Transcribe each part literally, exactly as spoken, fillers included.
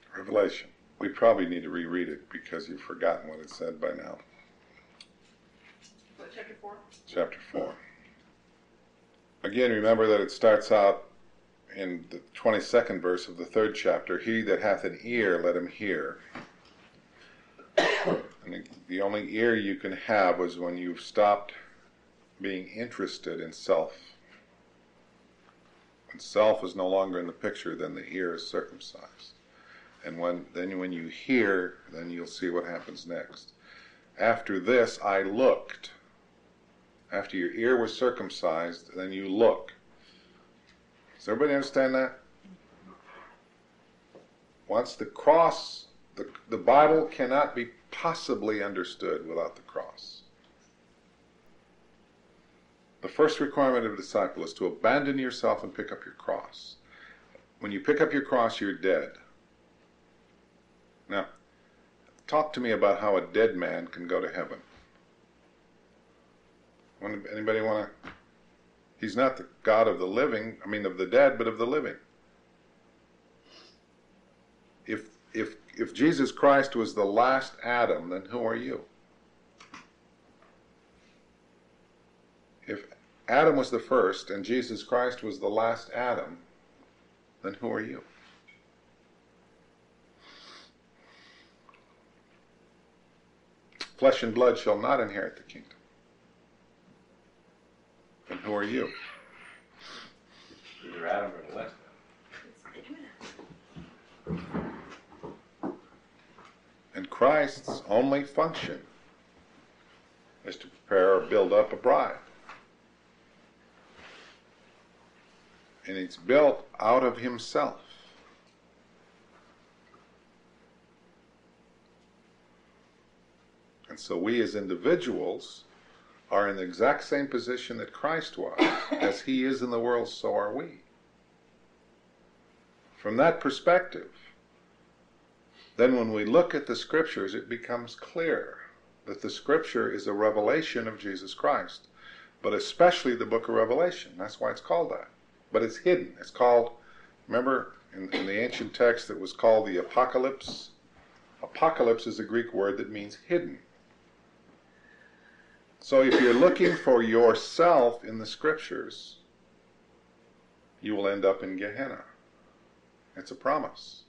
Revelation. We probably need to reread it because you've forgotten what it said by now. What, chapter four? Chapter four. Again, remember that it starts out in the twenty-second verse of the third chapter, he that hath an ear, let him hear. And the only ear you can have is when you've stopped being interested in self. When self is no longer in the picture, then the ear is circumcised. And when then when you hear, then you'll see what happens next. After this I looked. After your ear was circumcised, then you look. Does everybody understand that? Once the cross, the, the Bible cannot be possibly understood without the cross. The first requirement of a disciple is to abandon yourself and pick up your cross. When you pick up your cross, you're dead. Now, talk to me about how a dead man can go to heaven. Anybody want to? He's not the God of the living, I mean of the dead, but of the living. If if if Jesus Christ was the last Adam, then who are you? If Adam was the first and Jesus Christ was the last Adam, then who are you? Flesh and blood shall not inherit the kingdom. Then who are you? Either Adam or the last Adam. And Christ's only function is to prepare or build up a bride. And it's built out of himself. And so we as individuals are in the exact same position that Christ was. As he is in the world, so are we. From that perspective, then when we look at the Scriptures, it becomes clear that the Scripture is a revelation of Jesus Christ, but especially the book of Revelation. That's why it's called that. But it's hidden. It's called, remember, in, in the ancient text it was called the Apocalypse. Apocalypse is a Greek word that means hidden. So if you're looking for yourself in the Scriptures, you will end up in Gehenna. It's a promise.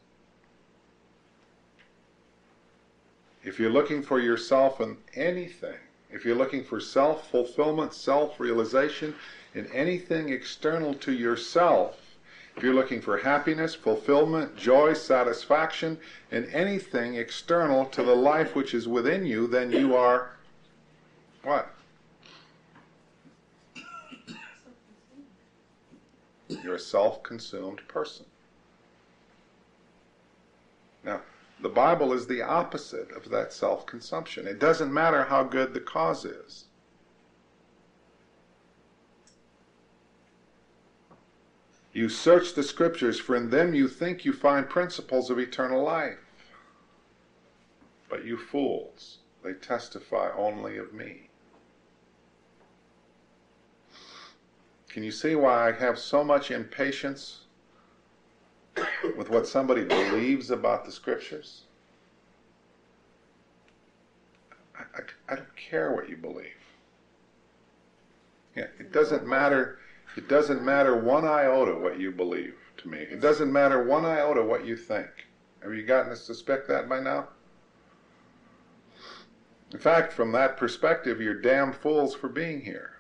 If you're looking for yourself in anything, if you're looking for self-fulfillment, self-realization in anything external to yourself, if you're looking for happiness, fulfillment, joy, satisfaction in anything external to the life which is within you, then you are what? You're a self-consumed person. Now, the Bible is the opposite of that self-consumption. It doesn't matter how good the cause is. You search the Scriptures, for in them you think you find principles of eternal life. But you fools, they testify only of me. Can you see why I have so much impatience with what somebody believes about the Scriptures? I, I, I don't care what you believe. Yeah, it doesn't matter. It doesn't matter one iota what you believe to me. It doesn't matter one iota what you think. Have you gotten to suspect that by now? In fact, from that perspective, you're damn fools for being here.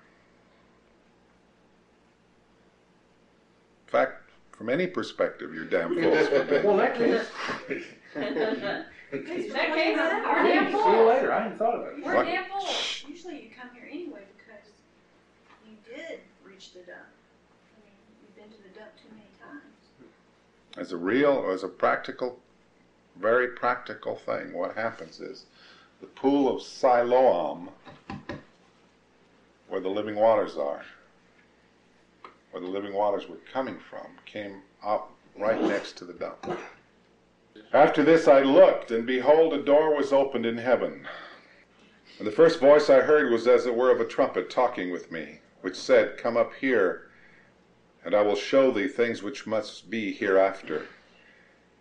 In fact, from any perspective, you're damn fools for being Well, here. in that case, In that case, we're see damn you full. later. I hadn't thought about it. We're What? damn full. Usually you come here anyway because you did reach the dump. I mean, you've been to the dump too many times. As a real, as a practical, very practical thing, what happens is the pool of Siloam, where the living waters are, where the living waters were coming from, came up right next to the dump. After this I looked, and behold, a door was opened in heaven. And the first voice I heard was as it were of a trumpet talking with me, which said, Come up here, and I will show thee things which must be hereafter.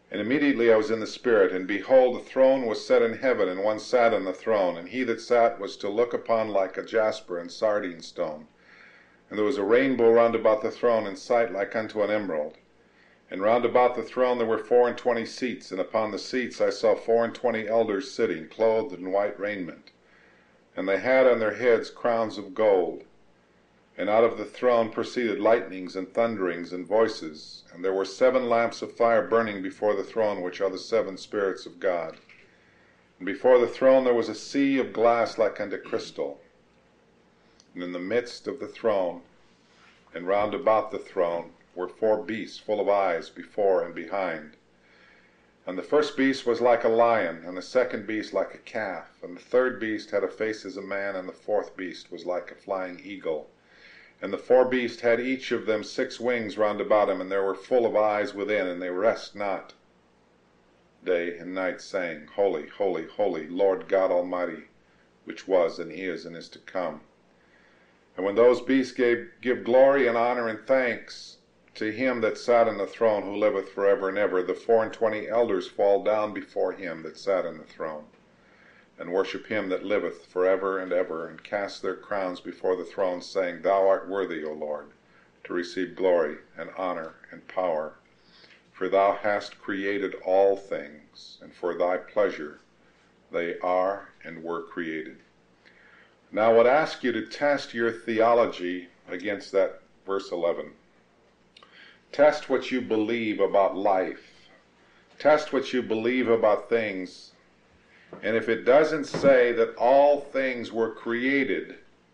And immediately I was in the Spirit, and behold, a throne was set in heaven, and one sat on the throne, and he that sat was to look upon like a jasper and sardine stone. And there was a rainbow round about the throne, in sight like unto an emerald. And round about the throne there were four and twenty seats, and upon the seats I saw four and twenty elders sitting, clothed in white raiment. And they had on their heads crowns of gold. And out of the throne proceeded lightnings and thunderings and voices. And there were seven lamps of fire burning before the throne, which are the seven spirits of God. And before the throne there was a sea of glass like unto crystal. And in the midst of the throne, and round about the throne, were four beasts full of eyes before and behind. And the first beast was like a lion, and the second beast like a calf, and the third beast had a face as a man, and the fourth beast was like a flying eagle. And the four beasts had each of them six wings round about him, and they were full of eyes within, and they rest not day and night, saying, Holy, holy, holy, Lord God Almighty, which was and is and is to come. And when those beasts gave, give glory and honor and thanks to him that sat on the throne, who liveth forever and ever, the four and twenty elders fall down before him that sat on the throne, and worship him that liveth forever and ever, and cast their crowns before the throne, saying, Thou art worthy, O Lord, to receive glory and honor and power, for thou hast created all things, and for thy pleasure they are and were created. Now I would ask you to test your theology against that verse eleven. Test what you believe about life. Test what you believe about things. And if it doesn't say that all things were created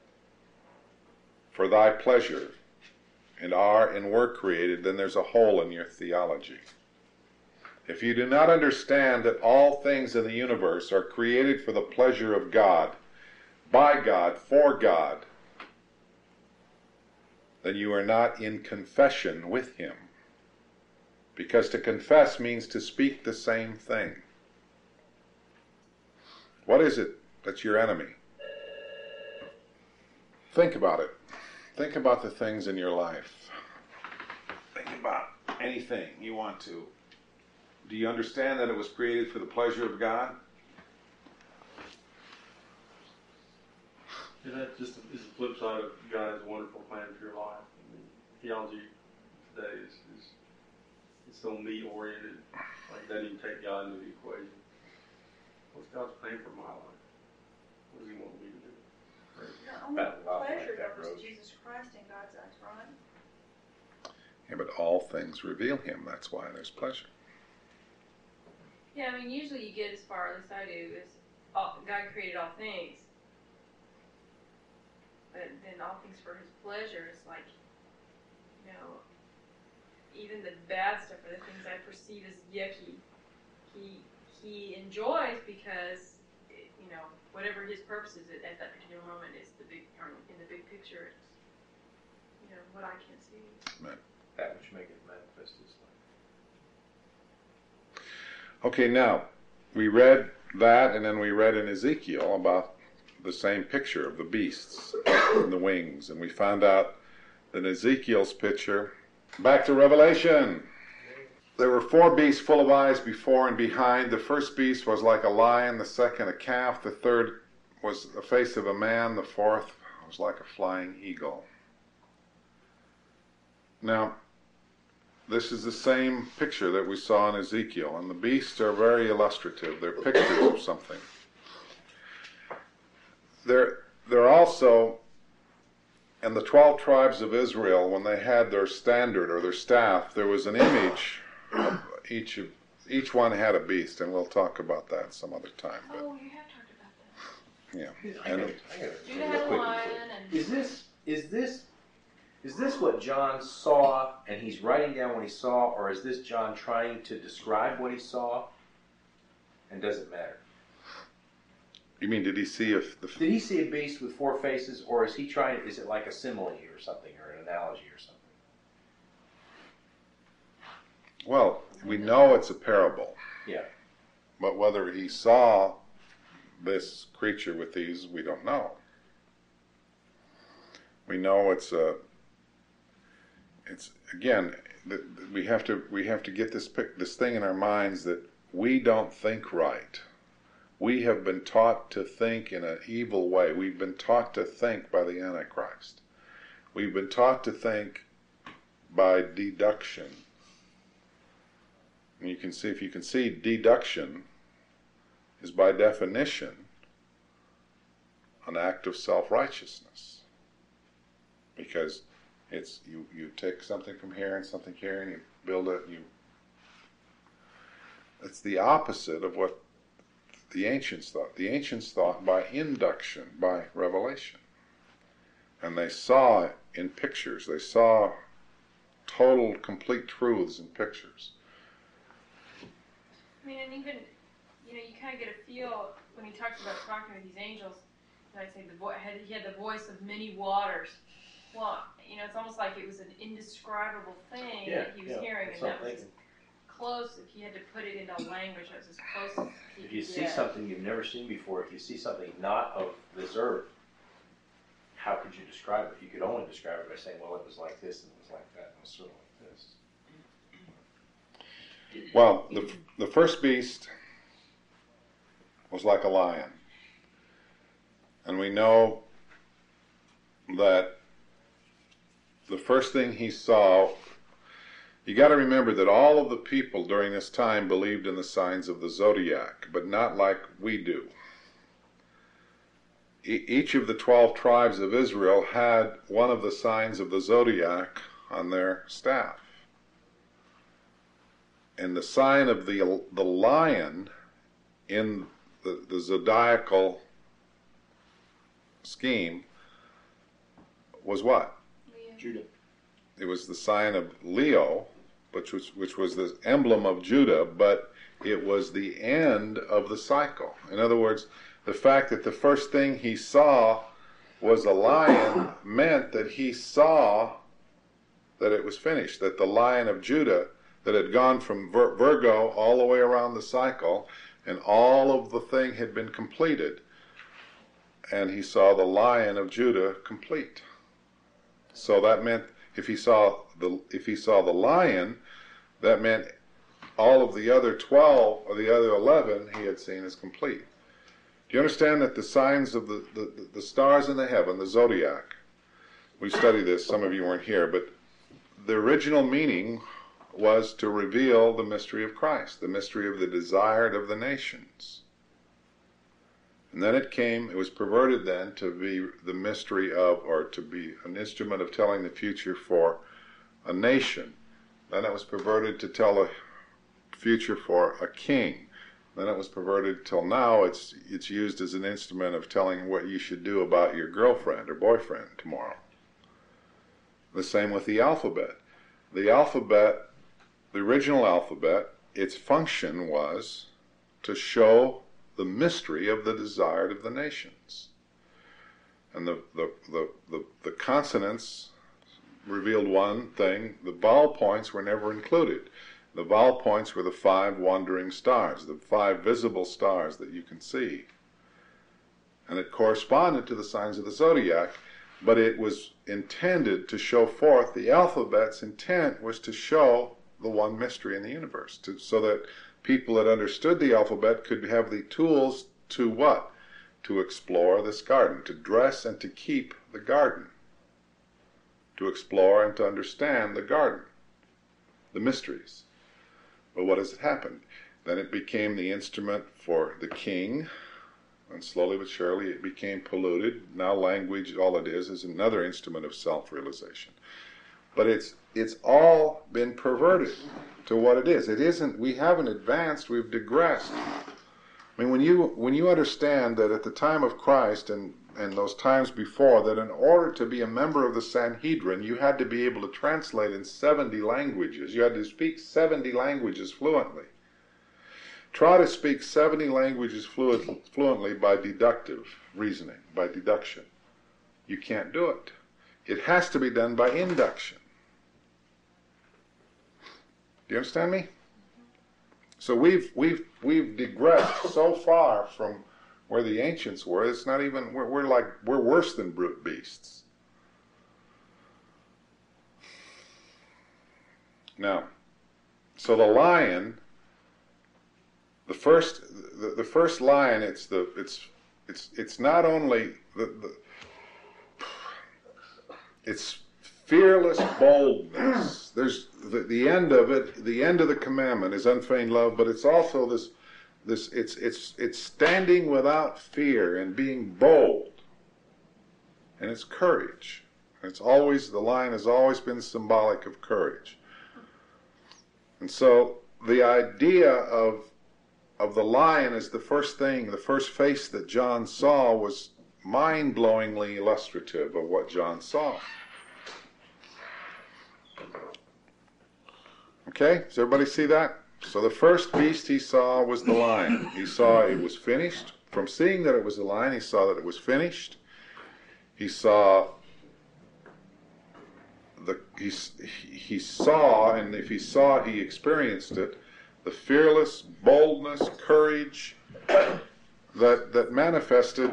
for thy pleasure and are and were created, then there's a hole in your theology. If you do not understand that all things in the universe are created for the pleasure of God, by God, for God, then you are not in confession with him. Because to confess means to speak the same thing. What is it that's your enemy? Think about it. Think about the things in your life. Think about anything you want to. Do you understand that it was created for the pleasure of God? And that just is the flip side of God's wonderful plan for your life. I mean, theology today is, is it's so me-oriented. Like, it doesn't even take God into the equation. What's God's plan for my life? What does he want me to do? The only About love like pleasure that, there was Rose. Jesus Christ in God's eyes, right? Yeah, but all things reveal him. That's why there's pleasure. Yeah, I mean, usually you get as far, at least I do, is all, God created all things. But then all things for his pleasure is like, you know, even the bad stuff or the things I perceive as yucky, he he enjoys because, it, you know, whatever his purpose is at, at that particular moment is the big, or in the big picture, it's, you know, what I can't see. Right. That which maketh manifest his life. Okay, now, we read that, and then we read in Ezekiel about the same picture of the beasts and the wings, and we found out that Ezekiel's picture, back to Revelation. There were four beasts full of eyes before and behind. The first beast was like a lion, the second a calf, the third was the face of a man, the fourth was like a flying eagle. Now, this is the same picture that we saw in Ezekiel, and the beasts are very illustrative. They're pictures of something. They're, they're also, in the twelve tribes of Israel, when they had their standard or their staff, there was an image of each of, each one had a beast, and we'll talk about that some other time. But, Oh, you have talked about that. yeah. I And gotta, I gotta Judah real had a quick lion before- and... Is this is this is this what John saw and he's writing down what he saw, or is this John trying to describe what he saw? And does it matter? you mean, did he see if the... Did he see a beast with four faces, or is he trying? Is it like a simile or something, or an analogy or something? Well, we know it's a parable. Yeah. But whether he saw this creature with these, we don't know. We know it's a it's again, th- th- we have to we have to get this pic- this thing in our minds that we don't think right. We have been taught to think in an evil way. We've been taught to think by the Antichrist. We've been taught to think by deduction. And you can see, if you can see, deduction is by definition an act of self-righteousness. Because it's you, you take something from here and something here and you build it. And you, it's the opposite of what the ancients thought. The ancients thought by induction, by revelation. And they saw in pictures. They saw total, complete truths in pictures. I mean, and even, you know, you kind of get a feel when he talks about talking to these angels. I say the vo- he had the voice of many waters. Well, you know, it's almost like it was an indescribable thing Yeah, that he was yeah, hearing, that's and what that I'm was as close. If he had to put it into language, that was as close as he If you could see get. something you've never seen before, if you see something not of this earth, how could you describe it? You could only describe it by saying, well, it was like this, and it was like that, and it was sort of like this. Well, the the first beast was like a lion. And we know that the first thing he saw, you got to remember that all of the people during this time believed in the signs of the zodiac, but not like we do. E- each of the twelve tribes of Israel had one of the signs of the zodiac on their staff. And the sign of the the lion in the, the zodiacal scheme was what? Leo. Judah. It was the sign of Leo, which was which was the emblem of Judah, but it was the end of the cycle. In other words, the fact that the first thing he saw was a lion meant that he saw that it was finished, that the Lion of Judah that had gone from Vir- Virgo all the way around the cycle, and all of the thing had been completed, and he saw the Lion of Judah complete. So that meant if he saw the if he saw the lion, that meant all of the other twelve or the other eleven he had seen as complete. Do you understand that the signs of the, the, the stars in the heaven, the zodiac, we studied this, some of you weren't here, but the original meaning was to reveal the mystery of Christ, the mystery of the desired of the nations. And then it came, it was perverted then to be the mystery of, or to be an instrument of telling the future for a nation. Then it was perverted to tell a future for a king. Then it was perverted till now it's it's used as an instrument of telling what you should do about your girlfriend or boyfriend tomorrow. The same with the alphabet. The alphabet, the original alphabet, its function was to show the mystery of the desired of the nations. And the, the, the, the, the consonants revealed one thing. The vowel points were never included. The vowel points were the five wandering stars, the five visible stars that you can see. And it corresponded to the signs of the zodiac, but it was intended to show forth, the alphabet's intent was to show the one mystery in the universe, to, so that people that understood the alphabet could have the tools to what? To explore this garden, to dress and to keep the garden, to explore and to understand the garden, the mysteries. But what has happened? Then it became the instrument for the king, and slowly but surely it became polluted. Now language, all it is, is another instrument of self-realization. But it's it's all been perverted to what it is. It isn't, we haven't advanced, we've digressed. I mean, when you when you understand that at the time of Christ and, and those times before, that in order to be a member of the Sanhedrin, you had to be able to translate in seventy languages. You had to speak seventy languages fluently. Try to speak seventy languages fluent, fluently by deductive reasoning, by deduction. You can't do it. It has to be done by induction. Do you understand me? So we've we've we've digressed so far from where the ancients were. It's not even we're, we're like we're worse than brute beasts. Now, so the lion, the first, the, the first lion, it's the, it's, it's, it's not only the, the it's fearless boldness. There's the, the end of it. The end of the commandment is unfeigned love, but it's also this, this. It's it's it's standing without fear and being bold, and it's courage. It's always the lion has always been symbolic of courage. And so the idea of of the lion as the first thing, the first face that John saw was mind-blowingly illustrative of what John saw. Okay, does everybody see that? So the first beast he saw was the lion. He saw it was finished. From seeing that it was the lion, he saw that it was finished. He saw the he, he saw, and if he saw it, he experienced it, the fearless boldness, courage that that manifested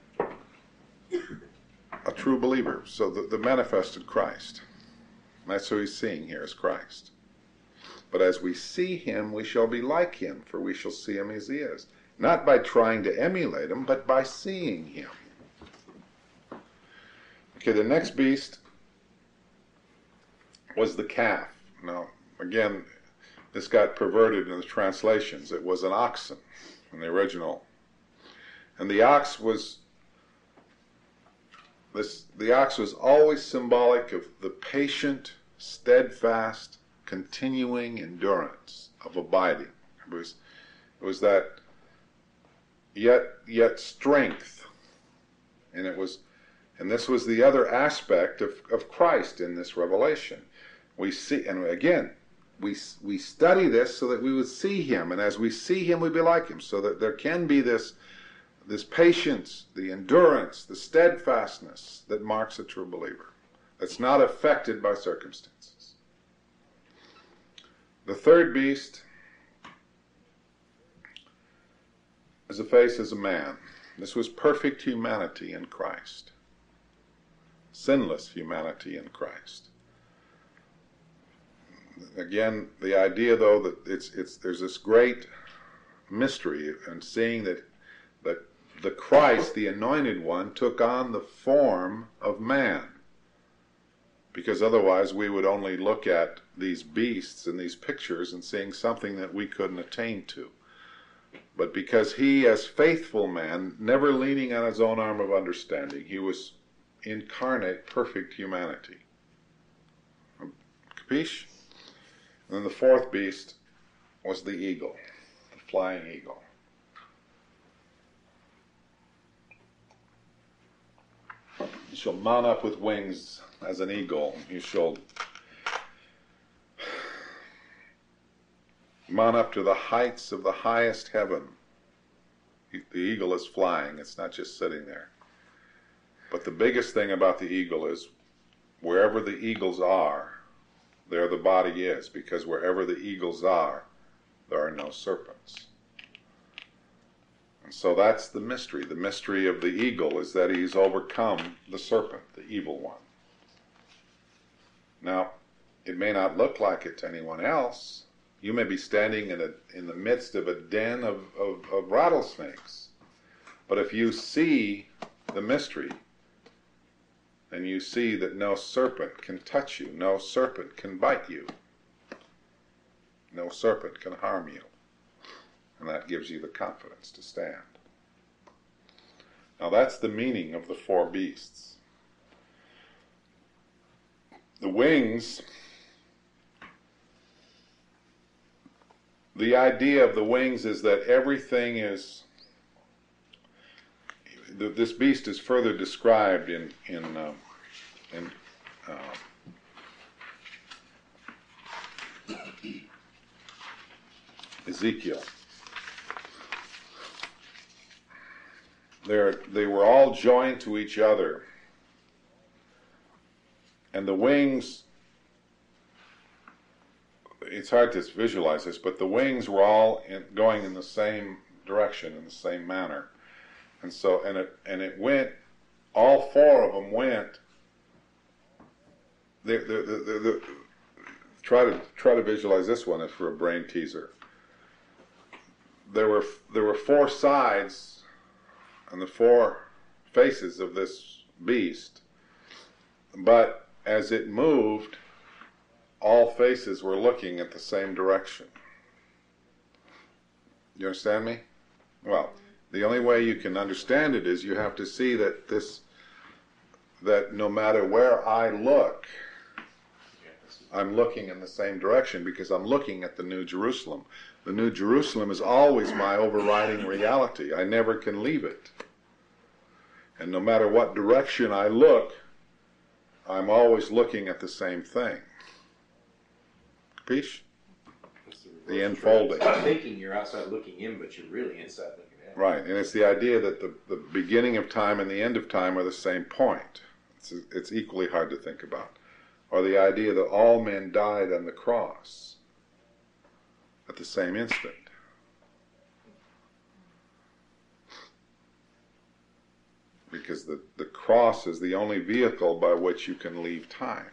a true believer. So the, the manifested Christ. And that's who he's seeing here, is Christ. But as we see him, we shall be like him, for we shall see him as he is. Not by trying to emulate him, but by seeing him. Okay, the next beast was the calf. Now, again, this got perverted in the translations. It was an oxen in the original. And the ox was this the ox was always symbolic of the patient, steadfast, continuing endurance of abiding. It was it was that yet yet strength. And it was and this was the other aspect of, of Christ in this revelation. We see, and again, we we study this so that we would see him, and as we see him, we be like him, so that there can be this this patience, the endurance, the steadfastness that marks a true believer, that's not affected by circumstances. The third beast is a face as a man. This was perfect humanity in Christ, sinless humanity in Christ. Again, the idea, though, that it's it's there's this great mystery in seeing that that the Christ, the Anointed One, took on the form of man. Because otherwise we would only look at these beasts and these pictures and seeing something that we couldn't attain to. But because he, as faithful man, never leaning on his own arm of understanding, he was incarnate perfect humanity. Capiche? And then the fourth beast was the eagle, the flying eagle. You shall mount up with wings as an eagle. You shall mount up to the heights of the highest heaven. The eagle is flying. It's not just sitting there. But the biggest thing about the eagle is wherever the eagles are, there the body is, because wherever the eagles are, there are no serpents. And so that's the mystery. The mystery of the eagle is that he's overcome the serpent, the evil one. Now, it may not look like it to anyone else. You may be standing in a in the midst of a den of, of, of rattlesnakes. But if you see the mystery, and you see that no serpent can touch you, no serpent can bite you, no serpent can harm you. And that gives you the confidence to stand. Now that's the meaning of the four beasts. The wings, the idea of the wings is that everything is, this beast is further described in, in, uh, in uh, Ezekiel. They're, they were all joined to each other. And the wings, it's hard to visualize this, but the wings were all in, going in the same direction, in the same manner. And so, and it, and it went, all four of them went, the, the, the, the, try to try to visualize this one as for a brain teaser. There were there were four sides and the four faces of this beast, but as it moved, all faces were looking at the same direction. You understand me? Well, the only way you can understand it is you have to see that this, that no matter where I look, I'm looking in the same direction because I'm looking at the New Jerusalem. The New Jerusalem is always my overriding reality. I never can leave it. And no matter what direction I look, I'm always looking at the same thing. Capiche? The unfolding. Thinking you're outside looking in, but you're really inside looking in. Right, and it's the idea that the, the beginning of time and the end of time are the same point. It's, it's equally hard to think about. Or the idea that all men died on the cross at the same instant. Because the, the cross is the only vehicle by which you can leave time.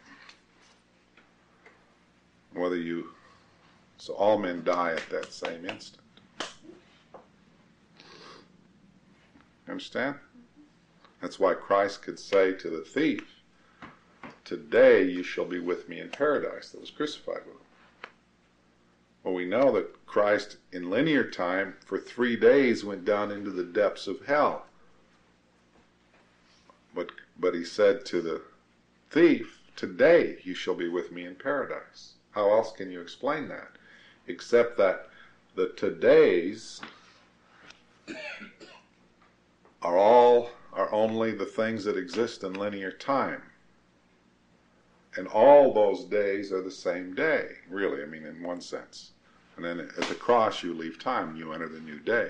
Whether you... So all men die at that same instant. Understand? That's why Christ could say to the thief, "Today you shall be with me in paradise," that was crucified with him. Well, we know that Christ in linear time for three days went down into the depths of hell. But, but he said to the thief, "Today you shall be with me in paradise." How else can you explain that? Except that the todays are all are only the things that exist in linear time. And all those days are the same day, really, I mean, in one sense. And then at the cross you leave time, you enter the new day.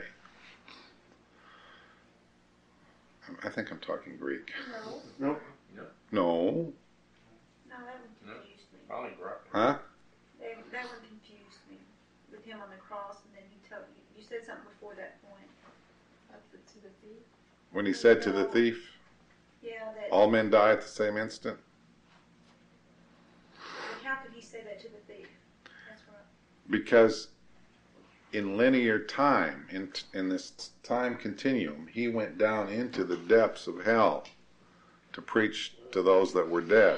I think I'm talking Greek. No. Nope. No. No. No, that one confused me. Probably right. Huh? They, that one confused me with him on the cross, and then he told you, you said something before that point. Up the, to the thief. When he said to the thief, Yeah, that. all men die at the same instant. Like, how could he say that to the thief? That's right. Because in linear time, in, in this time continuum, he went down into the depths of hell to preach to those that were dead.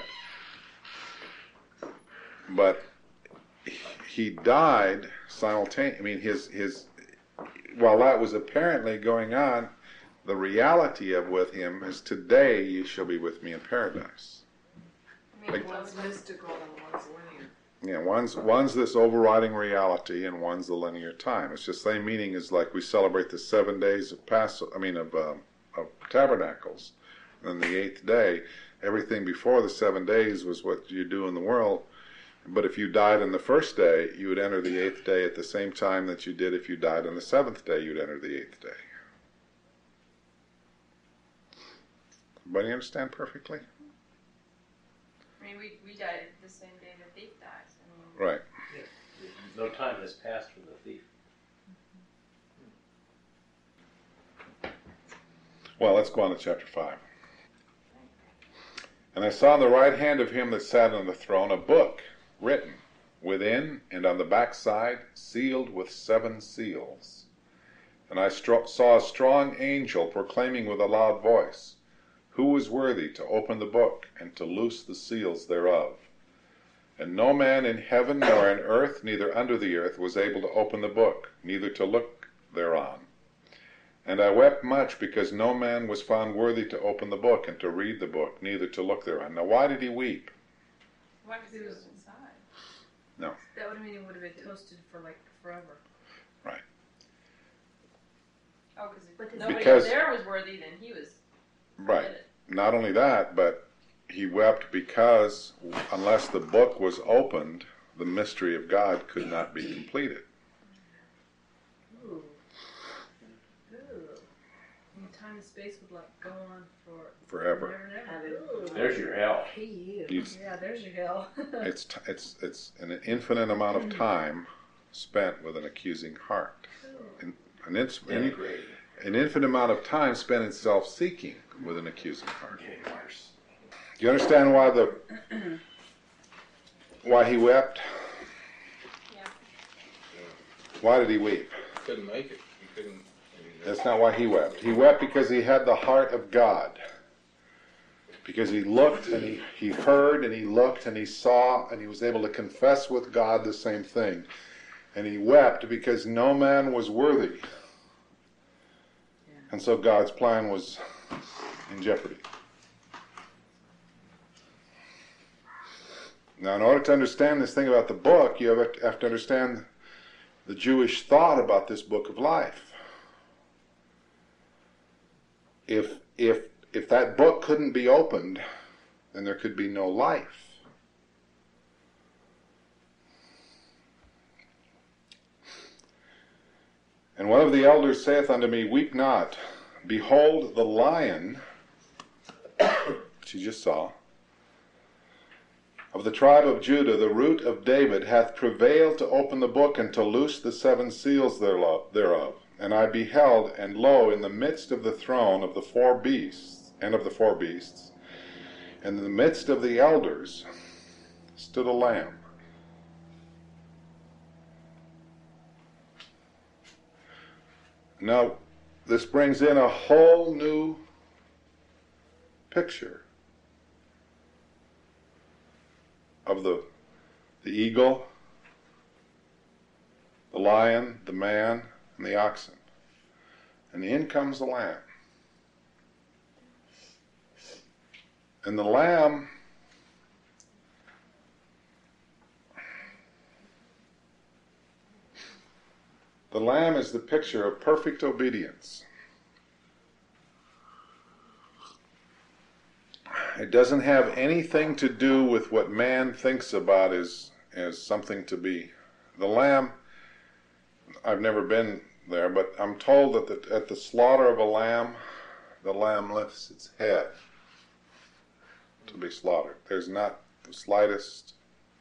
But he died simultaneously. I mean, his his while that was apparently going on, the reality of with him is, "Today you shall be with me in paradise." I mean, Like- one's mystical and one's linear. Yeah, one's one's this overriding reality, and one's the linear time. It's just the same meaning as like we celebrate the seven days of Pass. I mean of um, of Tabernacles, and then the eighth day. Everything before the seven days was what you do in the world. But if you died on the first day, you would enter the eighth day at the same time that you did if you died on the seventh day. You'd enter the eighth day. Everybody understand perfectly? I mean, we, we died the same day the thief dies. I mean, Right. Yeah. No time has passed for the thief. Well, let's go on to chapter five. "And I saw on the right hand of him that sat on the throne a book written, within and on the back side, sealed with seven seals. And I stro- saw a strong angel proclaiming with a loud voice, Who is worthy to open the book and to loose the seals thereof? And no man in heaven nor in earth, neither under the earth, was able to open the book, neither to look thereon. And I wept much, because no man was found worthy to open the book and to read the book, neither to look thereon." Now, why did he weep? why? Because he was inside. No. That would mean he would have been toasted for like forever. Right. Oh, because But nobody Because- there was worthy, then he was. Right. permitted. Not only that, but he wept because unless the book was opened, the mystery of God could not be completed. Ooh. Ooh. And time and space would like go on for Forever. Never, never. Ooh. There's your hell. Hey, you. You- Yeah, there's your hell. It's t- it's it's an infinite amount of time spent with an accusing heart. An, an, ins- an, Denigrating. an infinite amount of time spent in self-seeking with an accusing heart. Getting worse. Do you understand why the why he wept? Yeah. Why did he weep? Couldn't make it. He couldn't. That's not why he wept. He wept because he had the heart of God. Because he looked and he, he heard and he looked and he saw and he was able to confess with God the same thing. And he wept because no man was worthy. And so God's plan was in jeopardy. Now, in order to understand this thing about the book, you have to, have to understand the Jewish thought about this book of life. If if if that book couldn't be opened, then there could be no life. And one of the elders saith unto me, Weep not. Behold, the lion, which you just saw, of the tribe of Judah, the root of David, hath prevailed to open the book and to loose the seven seals thereof. And I beheld, and lo, in the midst of the throne of the four beasts, and of the four beasts, and in the midst of the elders, stood a lamb. Now, this brings in a whole new picture of the, the eagle, the lion, the man, and the oxen. And in comes the lamb. And the lamb the lamb is the picture of perfect obedience. It doesn't have anything to do with what man thinks about as, as something to be. The lamb, I've never been there, but I'm told that the, at the slaughter of a lamb, the lamb lifts its head to be slaughtered. There's not the slightest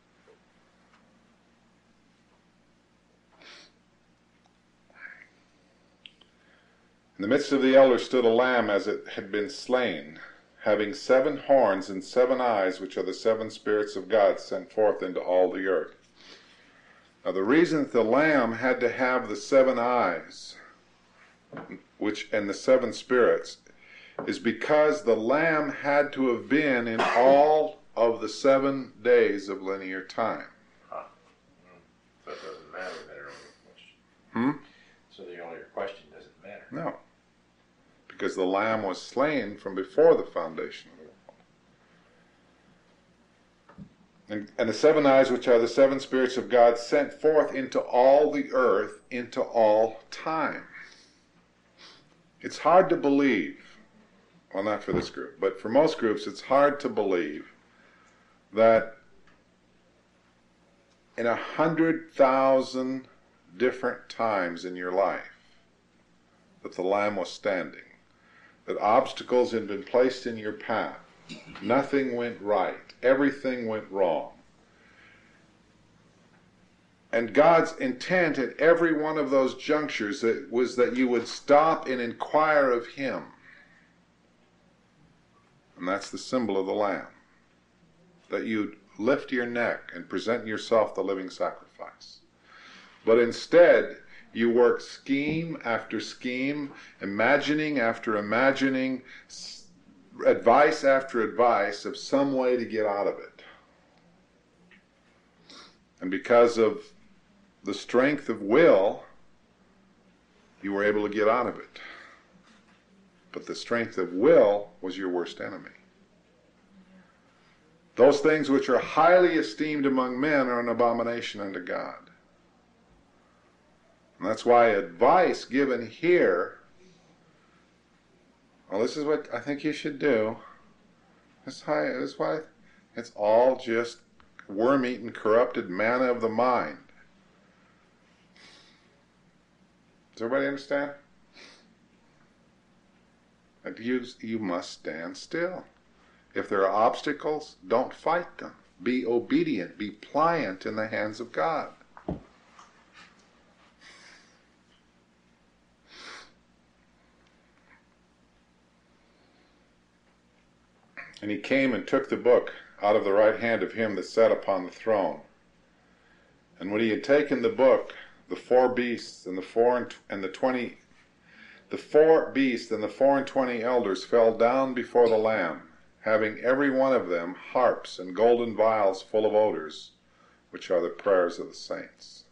In the midst of the elders stood a lamb as it had been slain, having seven horns and seven eyes, which are the seven spirits of God sent forth into all the earth. Now the reason that the lamb had to have the seven eyes, which and the seven spirits, is because the lamb had to have been in all of the seven days of linear time. Huh. So it doesn't matter that earlier question. Hmm? So the earlier question doesn't matter. No. Because the lamb was slain from before the foundation of the world. And, and the seven eyes, which are the seven spirits of God, sent forth into all the earth, into all time. It's hard to believe, well, not for this group, but for most groups, it's hard to believe that in a hundred thousand different times in your life that the Lamb was standing, that obstacles had been placed in your path, nothing went right, everything went wrong. And God's intent at every one of those junctures was that you would stop and inquire of Him. And that's the symbol of the Lamb. That you'd lift your neck and present yourself the living sacrifice. But instead, you work scheme after scheme, imagining after imagining, advice after advice of some way to get out of it. And because of the strength of will, you were able to get out of it. But the strength of will was your worst enemy. Those things which are highly esteemed among men are an abomination unto God. And that's why advice given here, well, this is what I think you should do. This is, how, this is why it's all just worm-eaten, corrupted manna of the mind. Does everybody understand? That you, you must stand still. If there are obstacles, don't fight them. Be obedient. Be pliant in the hands of God. And he came and took the book out of the right hand of him that sat upon the throne. And when he had taken the book, the four beasts and the four and, and the twenty, the four beasts and the four and twenty elders fell down before the Lamb, having every one of them harps and golden vials full of odors, which are the prayers of the saints.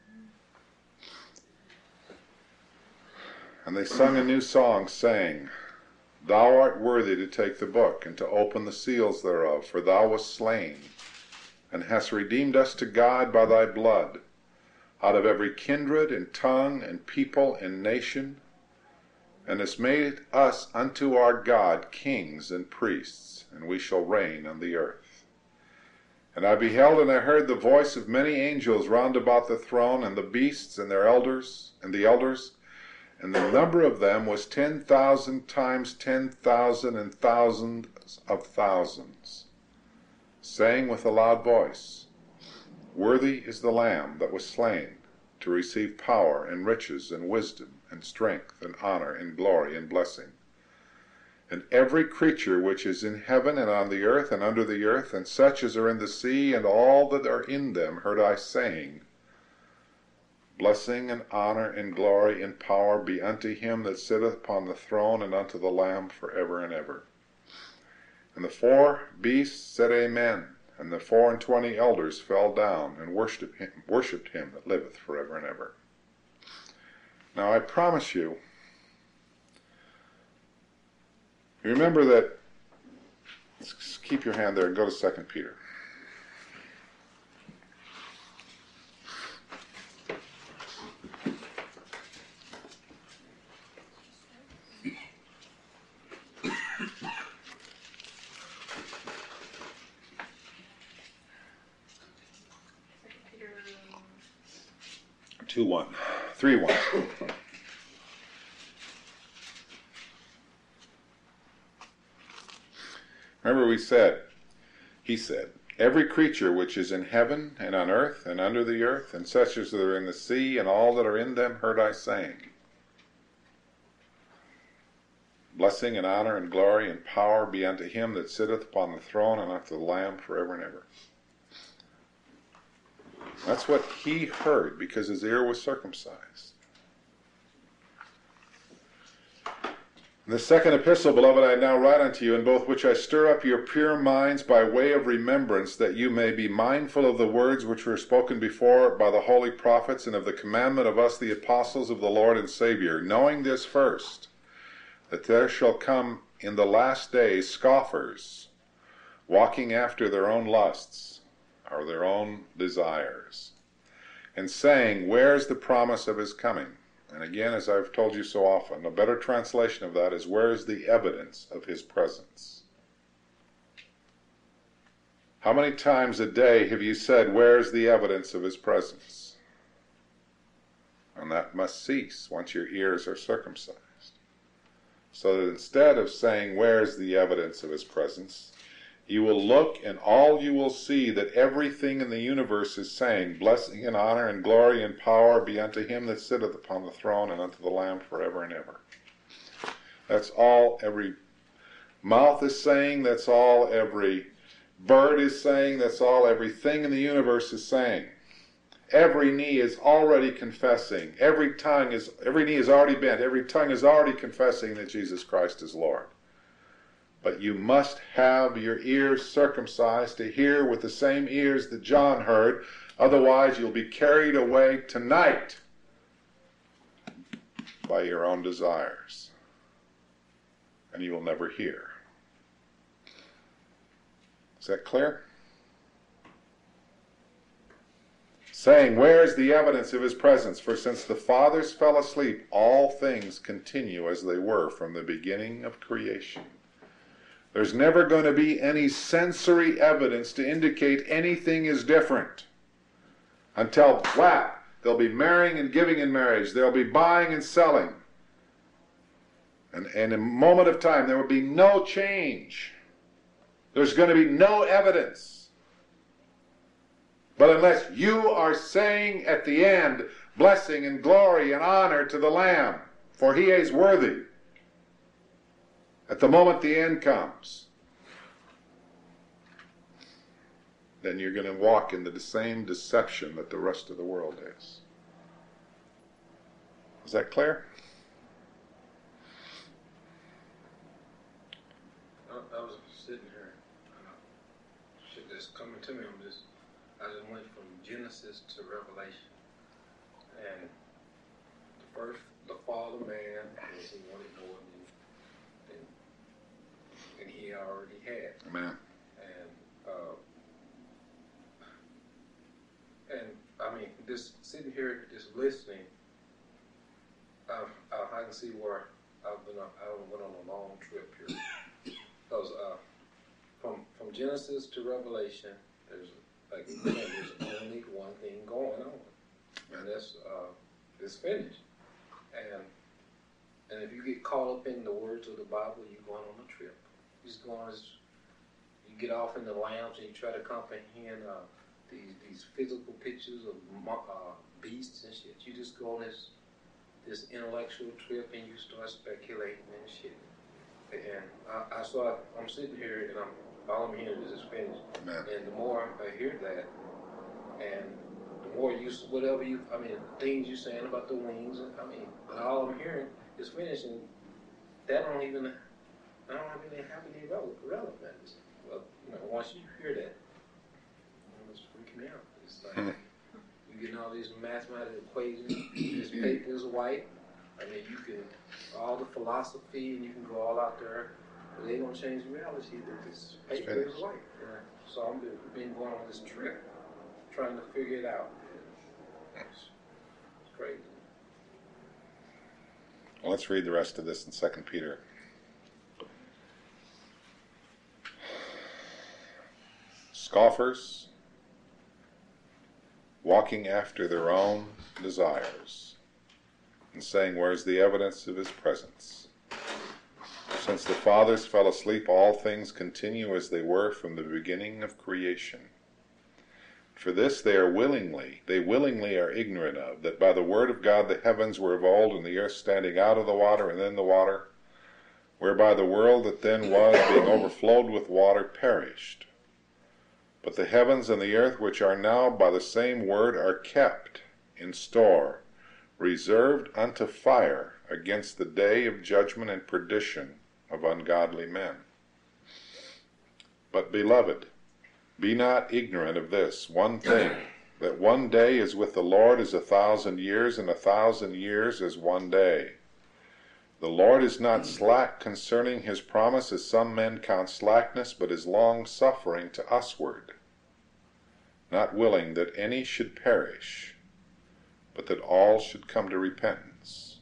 And they sung a new song, saying, Thou art worthy to take the book, and to open the seals thereof, for thou wast slain, and hast redeemed us to God by thy blood, out of every kindred, and tongue, and people, and nation, and hast made us unto our God kings and priests, and we shall reign on the earth. And I beheld, and I heard the voice of many angels round about the throne, and the beasts, and their elders, and the elders, and the number of them was ten thousand times ten thousand and thousands of thousands, saying with a loud voice, Worthy is the Lamb that was slain to receive power and riches and wisdom and strength and honor and glory and blessing. And every creature which is in heaven and on the earth and under the earth, and such as are in the sea, and all that are in them, heard I saying, Blessing and honor and glory and power be unto him that sitteth upon the throne, and unto the Lamb for ever and ever. And the four beasts said, Amen. And the four and twenty elders fell down and worshipped him, worshipped him that liveth for ever and ever. Now I promise you, you remember that, let's keep your hand there and go to Second Peter. Two one, three one. Remember we said, he said, every creature which is in heaven and on earth and under the earth, and such as are in the sea, and all that are in them, heard I saying, Blessing and honor and glory and power be unto him that sitteth upon the throne, and unto the Lamb for ever and ever. That's what he heard, because his ear was circumcised. In the second epistle, beloved, I now write unto you, in both which I stir up your pure minds by way of remembrance, that you may be mindful of the words which were spoken before by the holy prophets, and of the commandment of us the apostles of the Lord and Savior, knowing this first, that there shall come in the last days scoffers, walking after their own lusts, or their own desires, and saying, Where's the promise of his coming? And again, as I've told you so often, a better translation of that is, Where's the evidence of his presence? How many times a day have you said, Where's the evidence of his presence? And that must cease once your ears are circumcised. So that instead of saying, Where's the evidence of his presence, you will look, and all you will see that everything in the universe is saying, Blessing and honor and glory and power be unto him that sitteth upon the throne, and unto the Lamb forever and ever. That's all every mouth is saying, that's all every bird is saying, that's all everything in the universe is saying. Every knee is already confessing, every tongue is, every knee is already bent, every tongue is already confessing that Jesus Christ is Lord. But you must have your ears circumcised to hear with the same ears that John heard. Otherwise, you'll be carried away tonight by your own desires. And you will never hear. Is that clear? Saying, Where is the evidence of his presence? For since the fathers fell asleep, all things continue as they were from the beginning of creation. There's never going to be any sensory evidence to indicate anything is different. Until, whap, they'll be marrying and giving in marriage. They'll be buying and selling. And, and in a moment of time, there will be no change. There's going to be no evidence. But unless you are saying at the end, blessing and glory and honor to the Lamb, for he is worthy, at the moment the end comes, then you're going to walk in the same deception that the rest of the world is. Is that clear? I, I was sitting here, and uh, shit that's coming to me on this. I just went from Genesis to Revelation, and the first, the fall of man, was he wanted more than, than, than he already had. Amen. And uh, and I mean, just sitting here, just listening. Uh, uh, I can see where I've been. On, I went on a long trip here. Because uh, from from Genesis to Revelation, there's like there's only one thing going on, and that's uh, it's finished. And and if you get caught up in the words of the Bible, you're going on a trip. You're just going. You get off in the lounge and you try to comprehend uh, these these physical pictures of uh, beasts and shit. You just go on this. this intellectual trip and you start speculating and shit. And I, I saw, I'm sitting here and I'm, all I'm hearing is it's finished. Amen. And the more I hear that, and the more you, whatever you, I mean, things you're saying about the wings, I mean, but all I'm hearing is finished, and that don't even, I don't really have any rele- relevance. Well, you know, once you hear that, it's freaking me out. It's like, Hmm. you getting all these mathematical equations, this paper is white. I mean, you can, all the philosophy, and you can go all out there, but they don't change reality. This paper is white. Yeah. So I'm been, been going on this trip, trying to figure it out. It's, it's crazy. Well, let's read the rest of this in Second Peter. Scoffers, walking after their own desires, and saying, where's the evidence of his presence? Since the fathers fell asleep, all things continue as they were from the beginning of creation. For this they are willingly, they willingly are ignorant of, that by the word of God the heavens were of old, and the earth standing out of the water and in the water, whereby the world that then was, being overflowed with water, perished. But the heavens and the earth, which are now by the same word, are kept in store, reserved unto fire against the day of judgment and perdition of ungodly men. But, beloved, be not ignorant of this one thing, that one day is with the Lord as a thousand years, and a thousand years as one day. The Lord is not slack concerning his promise, as some men count slackness, but is long-suffering to usward, not willing that any should perish, but that all should come to repentance.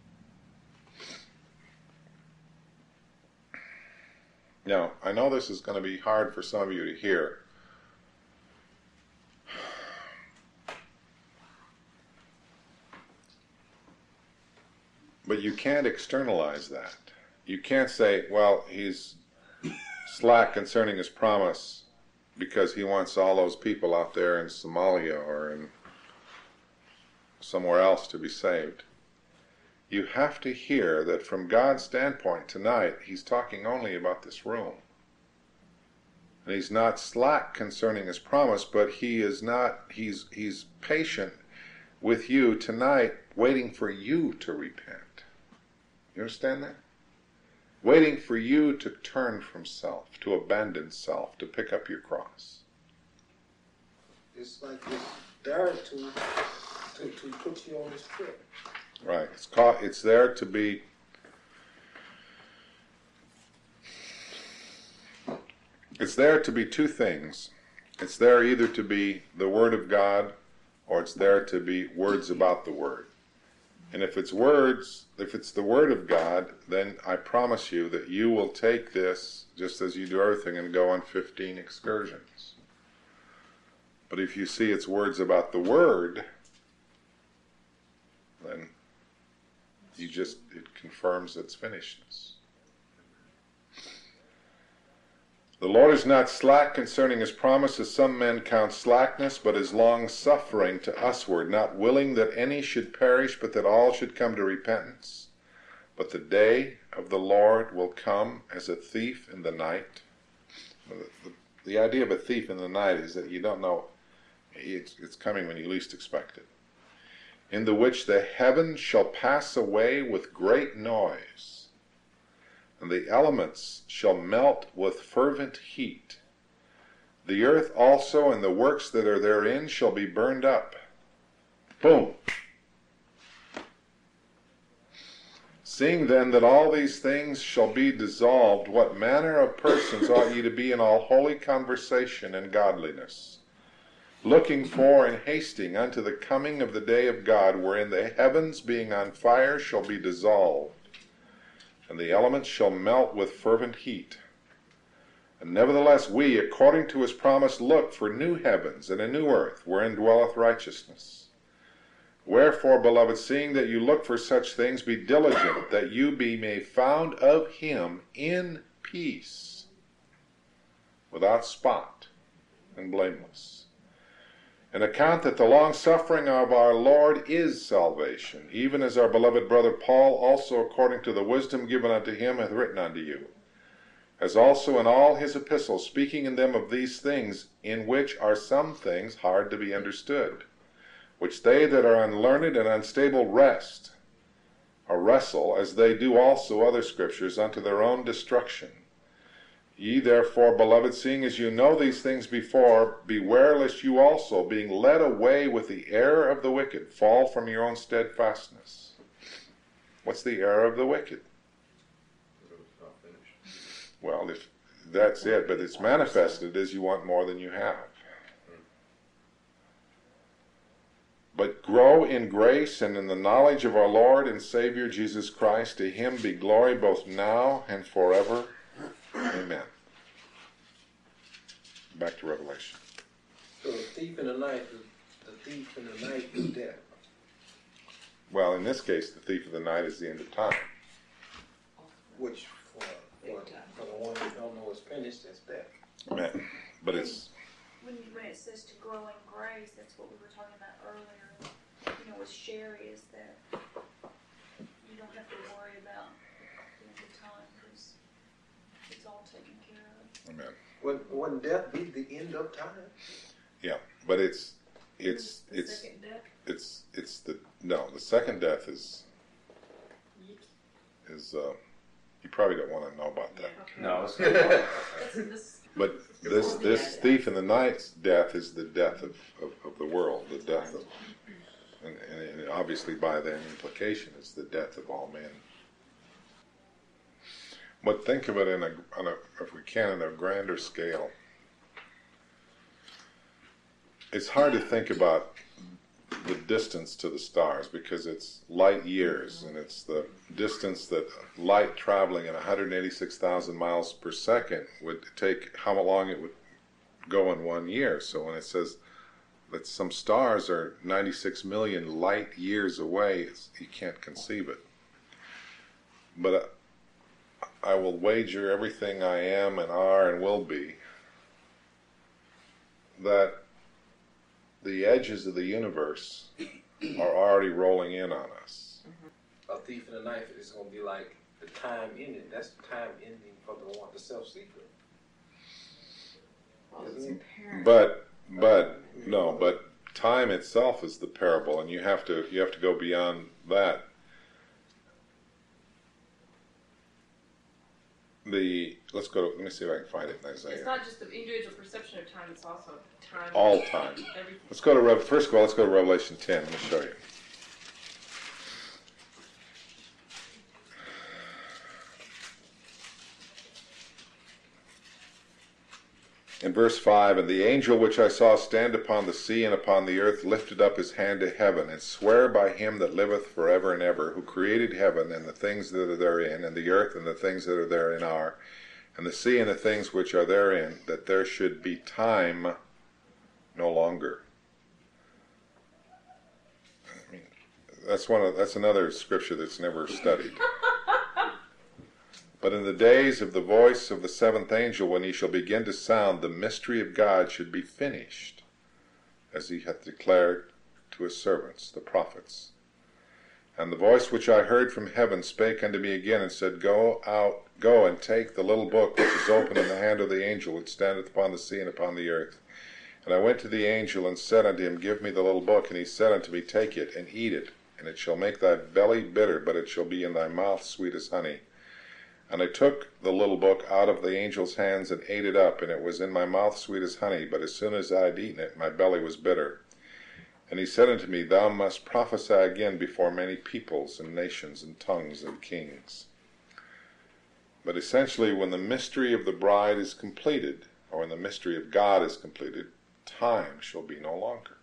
Now, I know this is going to be hard for some of you to hear. But you can't externalize that. You can't say, well, he's slack concerning his promise because he wants all those people out there in Somalia or in somewhere else to be saved. You have to hear that from God's standpoint tonight, he's talking only about this room. And he's not slack concerning his promise, but he is not, he's, he's patient with you tonight, waiting for you to repent. You understand that? Waiting for you to turn from self, to abandon self, to pick up your cross. It's like it's there to, to, to put you on this trip. Right. It's caught, it's there to be It's there to be two things. It's there either to be the Word of God, or it's there to be words about the Word. And if it's words, if it's the Word of God, then I promise you that you will take this, just as you do everything, and go on fifteen excursions. But if you see it's words about the Word, then you just, it confirms its finishedness. The Lord is not slack concerning his promise, as some men count slackness, but is long-suffering to usward, not willing that any should perish, but that all should come to repentance. But the day of the Lord will come as a thief in the night. The, the the idea of a thief in the night is that you don't know, it's, it's coming when you least expect it. In the which the heavens shall pass away with great noise, and the elements shall melt with fervent heat. The earth also and the works that are therein shall be burned up. Boom. Seeing then that all these things shall be dissolved, what manner of persons ought ye to be in all holy conversation and godliness, looking for and hasting unto the coming of the day of God, wherein the heavens being on fire shall be dissolved, and the elements shall melt with fervent heat. And nevertheless we, according to his promise, look for new heavens and a new earth, wherein dwelleth righteousness. Wherefore, beloved, seeing that you look for such things, be diligent that you be made found of him in peace, without spot and blameless. And account that the long suffering of our Lord is salvation, even as our beloved brother Paul also, according to the wisdom given unto him, hath written unto you, as also in all his epistles, speaking in them of these things, in which are some things hard to be understood, which they that are unlearned and unstable wrest, or wrestle, as they do also other scriptures, unto their own destruction. Ye therefore, beloved, seeing as you know these things before, beware lest you also, being led away with the error of the wicked, fall from your own steadfastness. What's the error of the wicked? Well, if that's it, but it's manifested as you want more than you have. But grow in grace and in the knowledge of our Lord and Savior Jesus Christ. To him be glory both now and forever. Amen. Back to Revelation. So the thief in the night, the thief in the night is death. Well, in this case, the thief of the night is the end of time. Which, for, for, for the one who don't know it's finished, that's death. Amen. But it's... When, when it says to grow in grace, that's what we were talking about earlier, you know, with Sherry, is that you don't have to worry about the end of time because it's all taken care of. Amen. Wouldn't, wouldn't death be the end of time? Yeah, but it's it's The it's second death? it's it's the no the second death is is uh, you probably don't want to know about that. Okay. No, it's That's in this. But this this thief in the night's death is the death of, of, of the world, the death of, and, and, and obviously by that implication it's the death of all men. But think of it in a, on a if we can, in a grander scale. It's hard to think about the distance to the stars because it's light years, and it's the distance that light traveling at one hundred eighty-six thousand miles per second would take, how long it would go in one year. So when it says that some stars are ninety-six million light years away, it's, you can't conceive it. But uh, I will wager everything I am and are and will be that the edges of the universe are already rolling in on us. A thief in the night is going to be like the time ending. That's the time ending for the one, the self-seeker. Well, it's apparent. But but no, but time itself is the parable, and you have to you have to go beyond that. The let's go. To, let me see if I can find it in It's Isaiah. not just the individual perception of time; it's also time. All time. Everything. Let's go to Rev. First of all, let's go to Revelation ten. Let me show you. In verse five, and the angel which I saw stand upon the sea and upon the earth lifted up his hand to heaven, and sware by him that liveth for ever and ever, who created heaven and the things that are therein, and the earth and the things that are therein are, and the sea and the things which are therein, that there should be time no longer. I mean, that's one of, that's another scripture that's never studied. But in the days of the voice of the seventh angel, when he shall begin to sound, the mystery of God should be finished, as he hath declared to his servants, the prophets. And the voice which I heard from heaven spake unto me again, and said, Go out, go and take the little book which is open in the hand of the angel which standeth upon the sea and upon the earth. And I went to the angel, and said unto him, Give me the little book. And he said unto me, Take it, and eat it, and it shall make thy belly bitter, but it shall be in thy mouth sweet as honey. And I took the little book out of the angel's hands, and ate it up, and it was in my mouth sweet as honey, but as soon as I had eaten it, my belly was bitter. And he said unto me, Thou must prophesy again before many peoples, and nations, and tongues, and kings. But essentially, when the mystery of the bride is completed, or when the mystery of God is completed, time shall be no longer.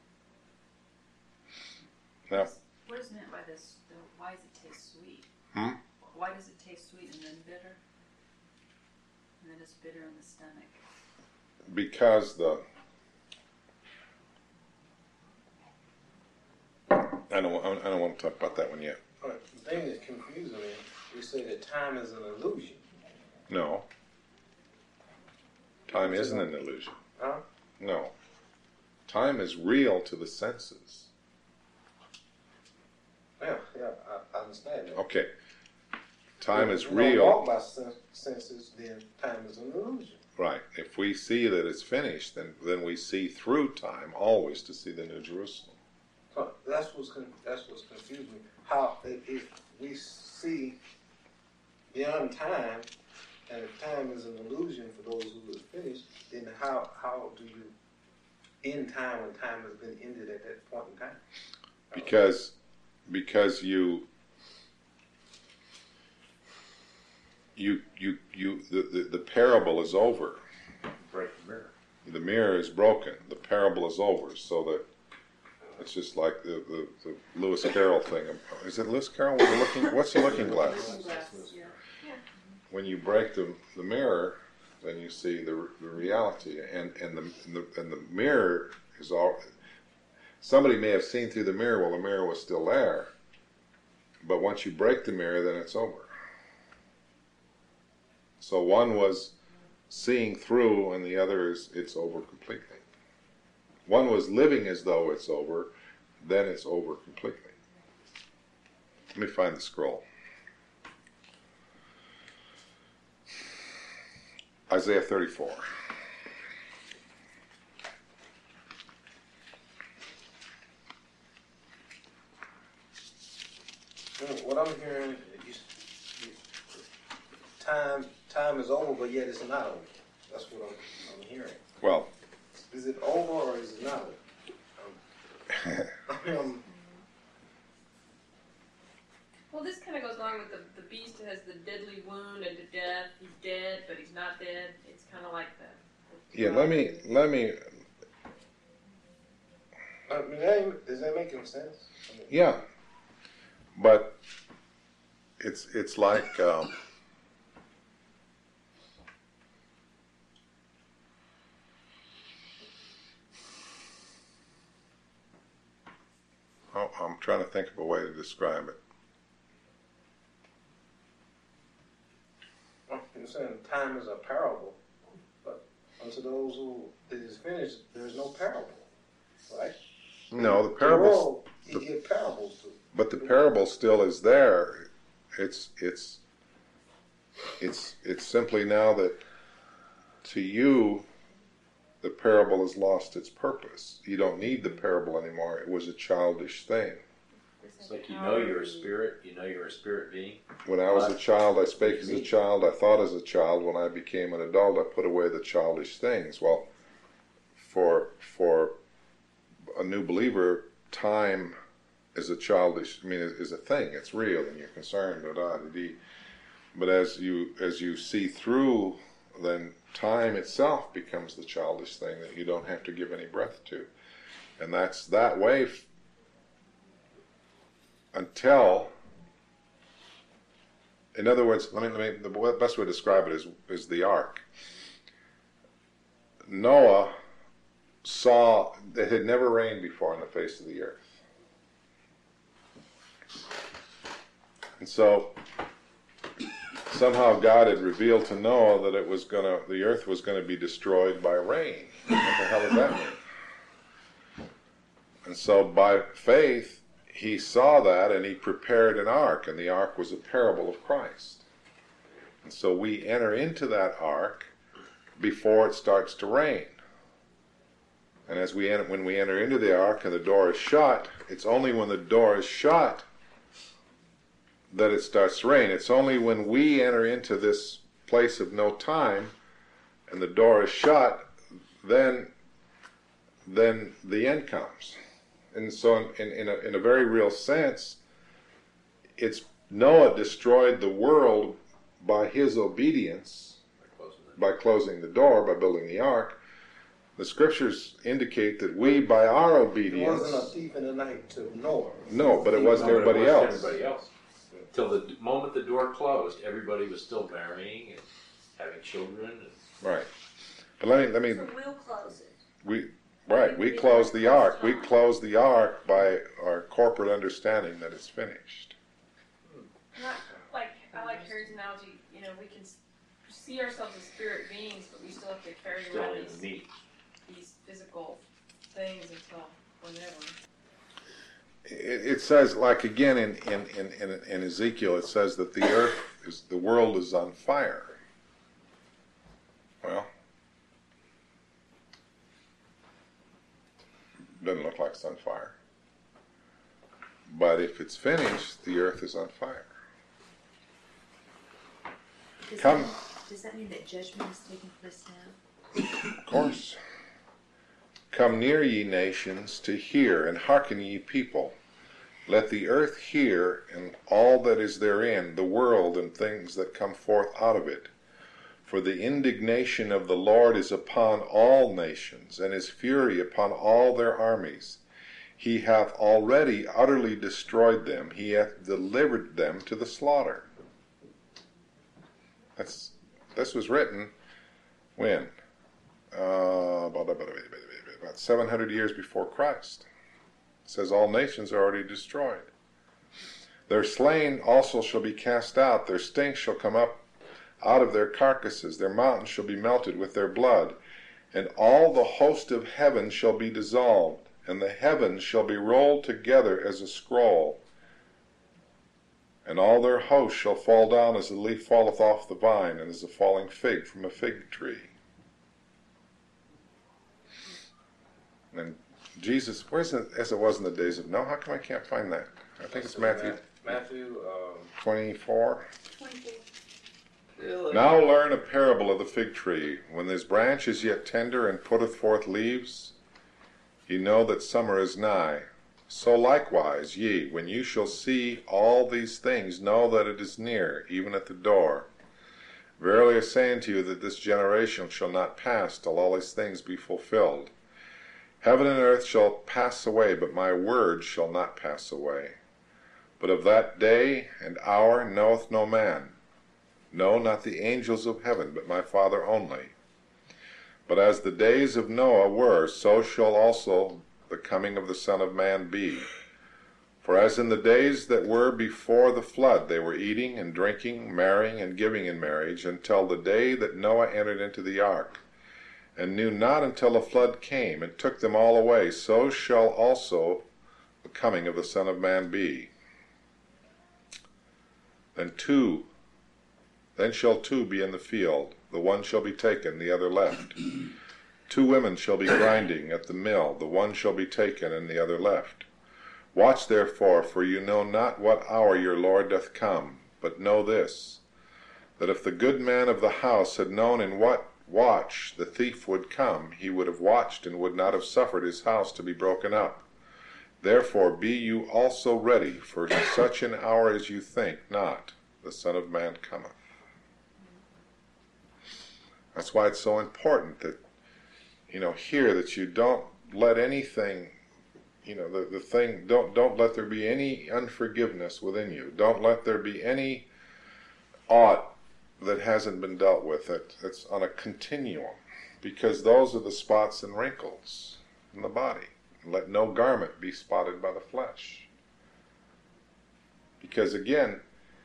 Now, what is meant by this? The, why does it taste sweet? Hmm? Why does it taste sweet and then bitter? And then it's bitter in the stomach. Because the I don't I don't want to talk about that one yet. All right, the thing that's confusing me, we say that time is an illusion. No. Time isn't an illusion. Huh? No. Time is real to the senses. Yeah, yeah, I, I understand that. Okay. Time If is we don't real. walk by sen- senses, then time is an illusion. Right. If we see that it's finished, then then we see through time always to see the New Jerusalem. So that's what's con- that's what's confusing me. How if, if we see beyond time, and if time is an illusion for those who is finished, then how how do you end time when time has been ended at that point in time? Because because you you you you the, the, the parable is over. Break the mirror. The mirror is broken. The parable is over. So that it's just like the, the, the Lewis Carroll thing. Is it Lewis Carroll with the looking? What's the looking glass? Yeah. When you break the the mirror, then you see the the reality, and and the and the, and the mirror is all. Somebody may have seen through the mirror while the mirror was still there, but once you break the mirror, then it's over. So one was seeing through, and the other is it's over completely. One was living as though it's over, then it's over completely. Let me find the scroll. Isaiah thirty-four. What I'm hearing is you, time time is over, but yet it's not over. That's what I'm, I'm hearing. Well, Is it over or is it not over? Um, I mean, um, Well, this kind of goes along with the, the beast that has the deadly wound and to death. He's dead, but he's not dead. It's kind of like the. the yeah. Let me let me. I mean, that ain't- is that making sense? I mean, Yeah, but it's it's like um, oh, I'm trying to think of a way to describe it. You're saying time is a parable, but unto those who it is finished, there's no parable, right? No, the The parable, world, you give parables to. but the parable still is there. It's it's it's it's simply now that to you the parable has lost its purpose. You don't need the parable anymore. It was a childish thing. It's like you know you're a spirit, you know you're a spirit being. When I was a child, I spake as a child, I thought as a child. When I became an adult, I put away the childish things. Well, for for a new believer, time is a childish, I mean, is, is a thing. It's real, and you're concerned, da da da dee. But as you as you see through, then time itself becomes the childish thing that you don't have to give any breath to, and that's that way f- until. In other words, let me, let me, the best way to describe it is, is the ark. Noah saw it had never rained before on the face of the earth. And so somehow God had revealed to Noah that it was gonna, the earth was going to be destroyed by rain. What the hell does that mean? And so by faith, he saw that and he prepared an ark, and the ark was a parable of Christ. And so we enter into that ark before it starts to rain. And as we enter, when we enter into the ark and the door is shut, it's only when the door is shut that it starts to rain. It's only when we enter into this place of no time and the door is shut, then then the end comes. And so in, in, in, a, in a very real sense, it's Noah destroyed the world by his obedience, by closing the door, by building the ark. The scriptures indicate that we, by our It obedience... wasn't a thief in the night to Noah. No, but it wasn't No, but everybody it wasn't else. Everybody else. Till the d- moment the door closed, everybody was still marrying and having children. And Right. But let me, let me, So we'll close it. we, right, we close the ark. We close the ark by our corporate understanding that it's finished. Not like I like Harry's analogy. You know, we can s- see ourselves as spirit beings, but we still have to carry still around in these the meat. these physical things until whenever. It, it says, like again in, in, in, in, in Ezekiel, it says that the earth is, the world is on fire. Well, doesn't look like it's on fire. But if it's finished, the earth is on fire. Does, Come. that, does that mean that judgment is taking place now? Of course. Come near, ye nations, to hear, and hearken, ye people. Let the earth hear, and all that is therein, the world and things that come forth out of it. For the indignation of the Lord is upon all nations, and his fury upon all their armies. He hath already utterly destroyed them. He hath delivered them to the slaughter. That's this was written when? Uh, about, about, about seven hundred years before Christ. It says all nations are already destroyed. Their slain also shall be cast out. Their stink shall come up out of their carcasses. Their mountains shall be melted with their blood. And all the host of heaven shall be dissolved. And the heavens shall be rolled together as a scroll. And all their host shall fall down as a leaf falleth off the vine, and as a falling fig from a fig tree. And Jesus, where's it, as it was in the days of Noah? How come I can't find that? I think it's Matthew Matthew, um, twenty-four. twenty-four. Now learn a parable of the fig tree. When his branch is yet tender and putteth forth leaves, ye know that summer is nigh. So likewise ye, when you shall see all these things, know that it is near, even at the door. Verily I say unto you that this generation shall not pass till all these things be fulfilled. Heaven and earth shall pass away, but my word shall not pass away. But of that day and hour knoweth no man, no, not the angels of heaven, but my Father only. But as the days of Noah were, so shall also the coming of the Son of Man be. For as in the days that were before the flood, they were eating and drinking, marrying and giving in marriage, until the day that Noah entered into the ark, and knew not until the flood came, and took them all away, so shall also the coming of the Son of Man be. Then two, then shall two be in the field, the one shall be taken, the other left. Two women shall be grinding at the mill, the one shall be taken, and the other left. Watch therefore, for you know not what hour your Lord doth come. But know this, that if the good man of the house had known in what watch the thief would come, he would have watched, and would not have suffered his house to be broken up. Therefore be you also ready, for such an hour as you think not, the Son of Man cometh. That's why it's so important that, you know, here, that you don't let anything, you know, the, the thing, don't, don't let there be any unforgiveness within you. Don't let there be any aught that hasn't been dealt with. It, it's on a continuum, because those are the spots and wrinkles in the body. Let no garment be spotted by the flesh. Because again,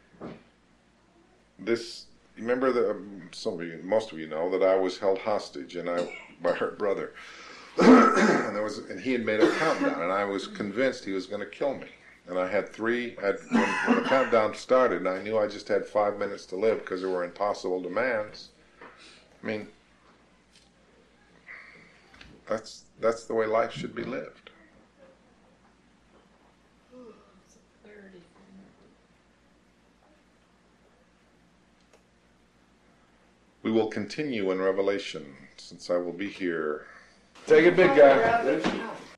this, remember that some of you, most of you know that I was held hostage, and I by her brother, and there was, and he had made a countdown, and I was convinced he was going to kill me. And I had three, I had, when, when the countdown started, and I knew I just had five minutes to live because there were impossible demands. I mean, that's that's the way life should be lived. We will continue in Revelation, since I will be here. Take it big, guy.